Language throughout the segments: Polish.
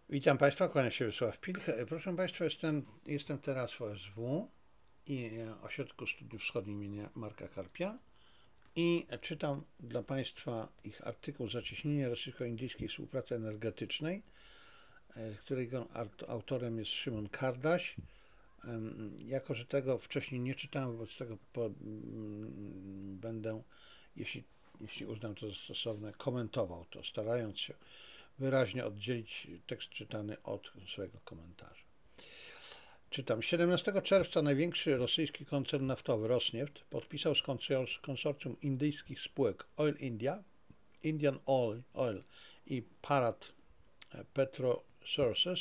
Witam Państwa, kłania się Wiesław Pilch. Proszę Państwa, jestem teraz w OSW i Ośrodku Studiów Wschodnich imienia Marka Karpia i czytam dla Państwa ich artykuł Zacieśnienie rosyjsko-indyjskiej współpracy energetycznej, którego autorem jest Szymon Kardaś. Jako że tego wcześniej nie czytałem, wobec tego będę, jeśli uznam to za stosowne, komentował to, starając się wyraźnie oddzielić tekst czytany od swojego komentarza. Czytam. 17 czerwca największy rosyjski koncern naftowy Rosneft podpisał z konsorcjum indyjskich spółek Oil India, Indian Oil i Bharat Petro Sources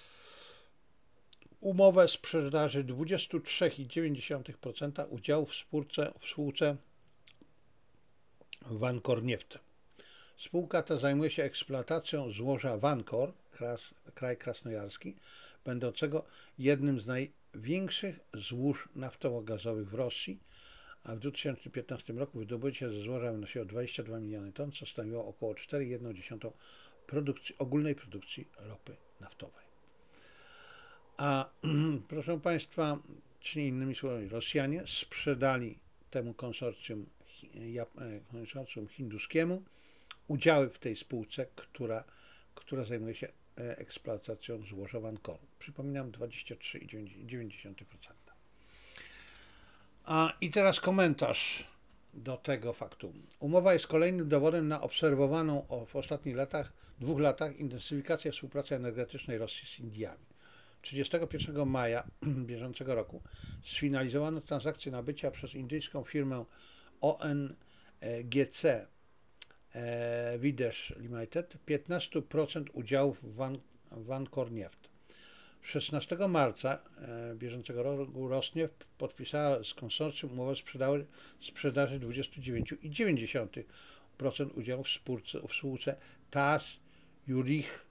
umowę sprzedaży 23,9% udziałów w spółce Vankorneft. Spółka ta zajmuje się eksploatacją złoża Vankor, kraj krasnojarski, będącego jednym z największych złóż naftowo-gazowych w Rosji, a w 2015 roku wydobycie ze złoża wynosiło 22 miliony ton, co stanowiło około 4,1% ogólnej produkcji ropy naftowej. A proszę Państwa, czyli innymi słowami, Rosjanie sprzedali temu konsorcjum hinduskiemu udziały w tej spółce, która zajmuje się eksploatacją złoża Vancoru. Przypominam, 23,9%. I teraz komentarz do tego faktu. Umowa jest kolejnym dowodem na obserwowaną w ostatnich dwóch latach intensyfikację współpracy energetycznej Rosji z Indiami. 31 maja bieżącego roku sfinalizowano transakcję nabycia przez indyjską firmę ONGC Videsh Limited 15% udziałów w Vankorneft. 16 marca bieżącego roku Rosneft podpisała z konsorcjum umowę sprzedaży 29,9% udziałów w spółce TAS Jurich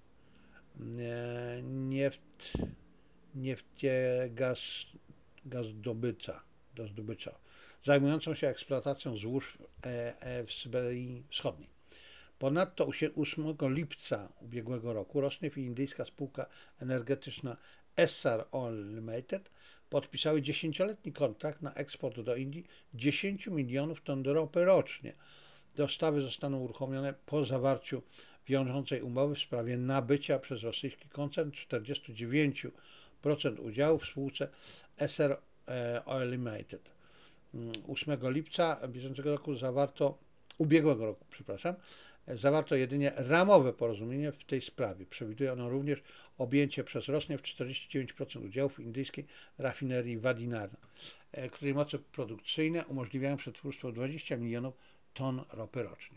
do zdobycia, zajmującą się eksploatacją złóż w Syberii Wschodniej. Ponadto 8 lipca ubiegłego roku Rosneft i indyjska spółka energetyczna Essar Oil Limited podpisały 10-letni kontrakt na eksport do Indii 10 milionów ton ropy rocznie. Dostawy zostaną uruchomione po zawarciu wiążącej umowy w sprawie nabycia przez rosyjski koncern 49% udziału w spółce Essar Oil Limited. 8 lipca ubiegłego roku, zawarto jedynie ramowe porozumienie w tej sprawie. Przewiduje ono również objęcie przez Rosneft 49% udziałów indyjskiej rafinerii Vadinar, której moce produkcyjne umożliwiają przetwórstwo 20 milionów ton ropy rocznie.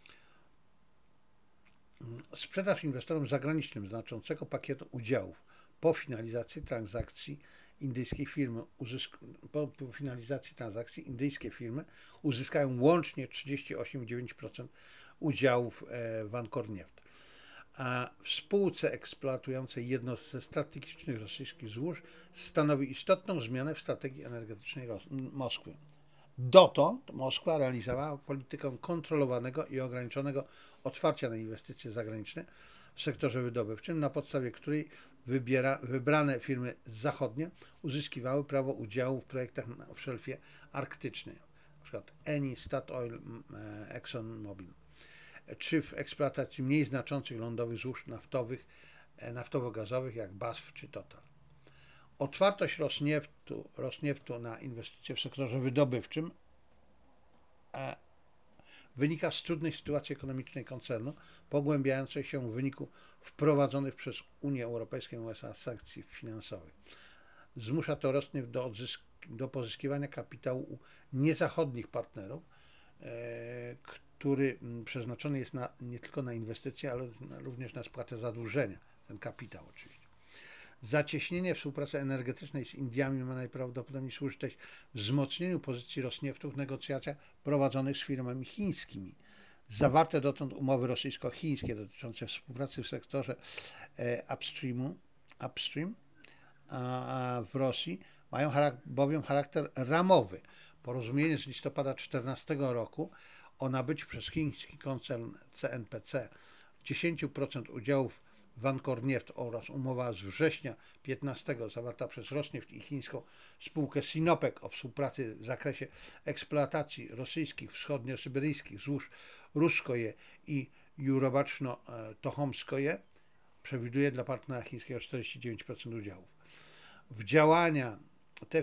Sprzedaż inwestorom zagranicznym znaczącego pakietu udziałów po finalizacji transakcji indyjskie firmy uzyskają łącznie 38,9% udziałów Vankorneft, a w spółce eksploatującej jedno ze strategicznych rosyjskich złóż stanowi istotną zmianę w strategii energetycznej Moskwy. Dotąd Moskwa realizowała politykę kontrolowanego i ograniczonego otwarcia na inwestycje zagraniczne w sektorze wydobywczym, na podstawie której wybrane firmy zachodnie uzyskiwały prawo udziału w projektach w szelfie arktycznym, np. Eni, Statoil, ExxonMobil, czy w eksploatacji mniej znaczących lądowych złóż naftowo-gazowych jak BASF czy Total. Otwartość Rosnieftu na inwestycje w sektorze wydobywczym wynika z trudnej sytuacji ekonomicznej koncernu, pogłębiającej się w wyniku wprowadzonych przez Unię Europejską i USA sankcji finansowych. Zmusza to Rosneft do pozyskiwania kapitału u niezachodnich partnerów, który przeznaczony jest nie tylko na inwestycje, ale również na spłatę zadłużenia, ten kapitał oczywiście. Zacieśnienie współpracy energetycznej z Indiami ma najprawdopodobniej służyć też wzmocnieniu pozycji Rosnieftu w negocjacjach prowadzonych z firmami chińskimi. Zawarte dotąd umowy rosyjsko-chińskie dotyczące współpracy w sektorze upstream w Rosji mają bowiem charakter ramowy. Porozumienie z listopada 2014 roku o nabyciu przez chiński koncern CNPC 10% udziałów Vankorneft oraz umowa z września 15 zawarta przez Rosneft i chińską spółkę Sinopec o współpracy w zakresie eksploatacji rosyjskich wschodniosyberyjskich złóż Ruskoje i Jurobaczno-Tochomskoje przewiduje dla partnera chińskiego 49% udziałów. W działania te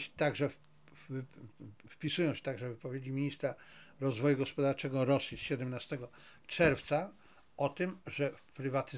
wpisują się także wypowiedzi ministra rozwoju gospodarczego Rosji z 17 czerwca o tym, że w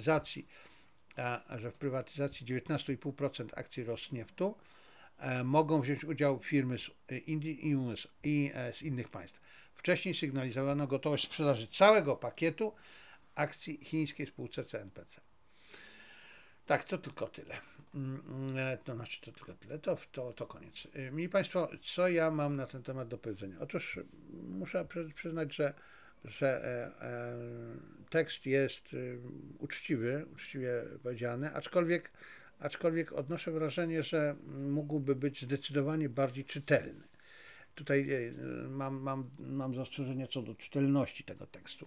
prywatyzacji 19,5% akcji Rosnieftu mogą wziąć udział firmy z Indii i z innych państw. Wcześniej sygnalizowano gotowość sprzedaży całego pakietu akcji chińskiej spółce CNPC. Tak, to tylko tyle. To znaczy, to tylko tyle. To koniec. Mili Państwo, co ja mam na ten temat do powiedzenia? Otóż muszę przyznać, że tekst jest uczciwie powiedziany, aczkolwiek odnoszę wrażenie, że mógłby być zdecydowanie bardziej czytelny. Tutaj mam zastrzeżenie co do czytelności tego tekstu.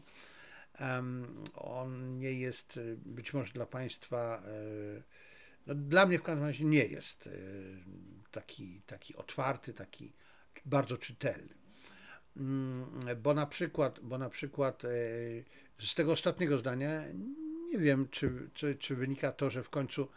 On nie jest być może dla Państwa, no dla mnie w każdym razie nie jest taki otwarty, taki bardzo czytelny. Bo na przykład z tego ostatniego zdania nie wiem, czy wynika to, że w końcu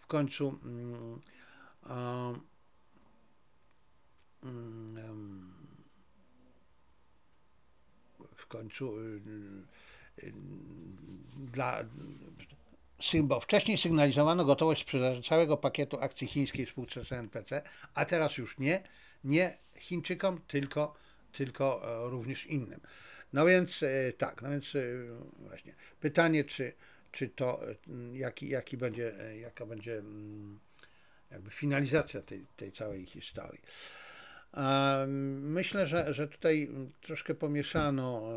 bo wcześniej sygnalizowano gotowość sprzedaży całego pakietu akcji chińskiej spółce CNPC, a teraz już nie Chińczykom, tylko również innym. No więc tak, właśnie pytanie, czy to jaka będzie jakby finalizacja tej całej historii. Myślę, że tutaj troszkę pomieszano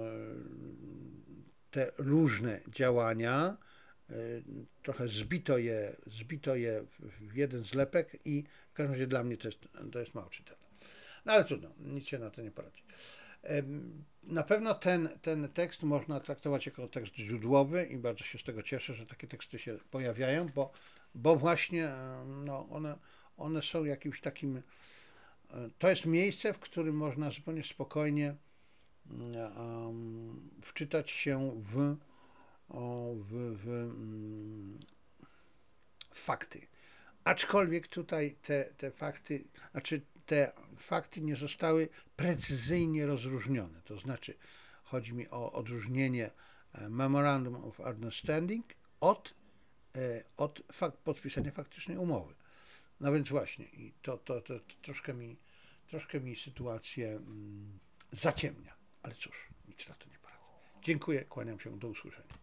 te różne działania, trochę zbito je w jeden zlepek i w każdym razie dla mnie to jest mało czytelne. No ale trudno, nic się na to nie poradzi. Na pewno ten tekst można traktować jako tekst źródłowy i bardzo się z tego cieszę, że takie teksty się pojawiają, bo właśnie no, one są jakimś takim, to jest miejsce, w którym można zupełnie spokojnie wczytać się w fakty. Aczkolwiek tutaj te fakty nie zostały precyzyjnie rozróżnione. To znaczy, chodzi mi o odróżnienie Memorandum of Understanding od podpisania faktycznej umowy. No więc właśnie, i to troszkę mi sytuację zaciemnia. Ale cóż, nic na to nie poradzę. Dziękuję, kłaniam się, do usłyszenia.